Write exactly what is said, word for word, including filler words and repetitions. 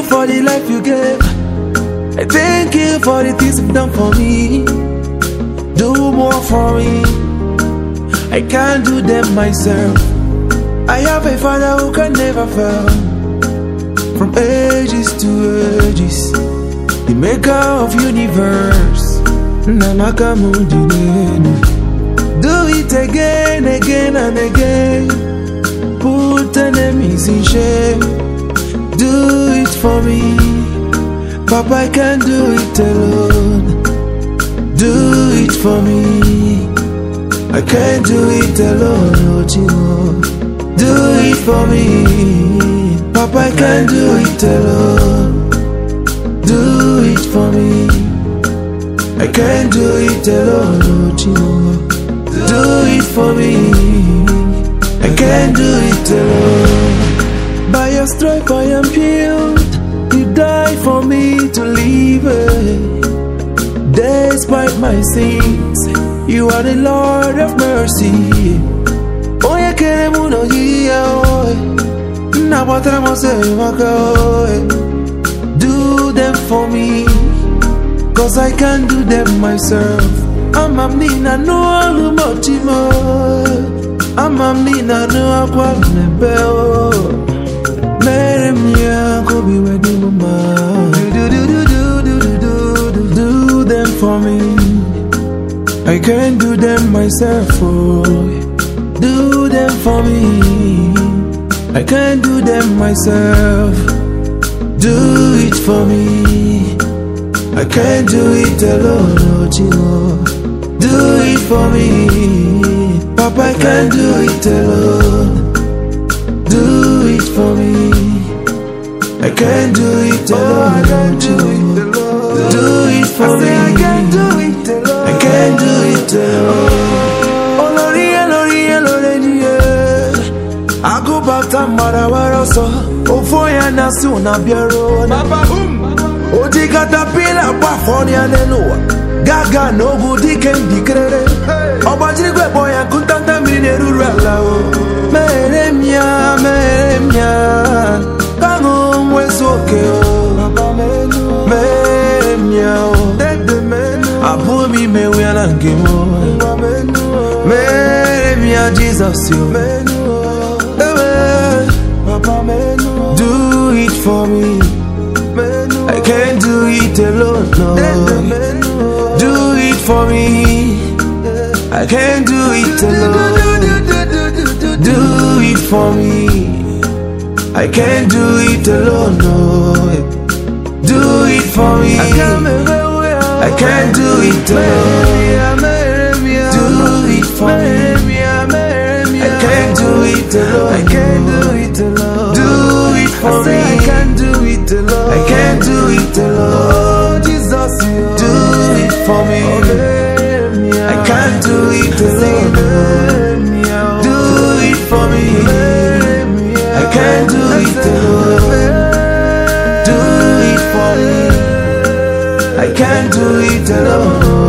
for the life you gave. I thank you for the things you've done for me. Do more for me. I can't do them myself. I have a Father who can never fail. From ages to ages, the maker of universe. Do it again, again and again. Put enemies in shame. Do it for me, Papa, I can't do it alone. Do it for me, I can't do it alone, oh Chimo. Do it for me, Papa, I can't do it alone. Do it for me, I can't do it alone, oh Chimo. Do it for me, I can't do it alone. By your stripe I am healed. You died for me to live. Despite my sins, you are the Lord of mercy. Oh, yeah, can I no here? Now what I'm saying, do them for me, cause I can't do them myself. I'm a Nina, no much more. I'm a Nina, no aqua. Let me go be with you, mama. Do do do do do do do do them for me. I can't do them myself. Oh, do them for me. I can't do them myself. Do it for me. I can't do it alone, oh Chimo. Do it for me, Papa, I can't do it alone. Do it for me, I can't do it alone. I can't do it alone. Do it for me, I can't do it alone. I can't do it alone. Oh Lori, Lori, Lori, I go back to Marawara so. Oh for ya na suna biaro. Papa boom. Oh di caterpillar California nelo. Gaga no good he can declare. Oh but you go boy and kuntanta mineru rala. Meremia, meremia. Kango wes okay. Meremia. Abu mi me we anangemo. Meremia Jesus you. Do it for me. I can't do it alone, no. Do it for me. I can't do it alone. Do it for me. I can't do it alone, no. Do it for me. I can't do it alone. Do it for me. I can't do it alone. I can't do it alone. Do it for me. I can't do it alone. I can't do it alone. Jesus, do it for me. I can't do it alone. Do it for me. I can't do it alone. Do it for me. I can't do it alone.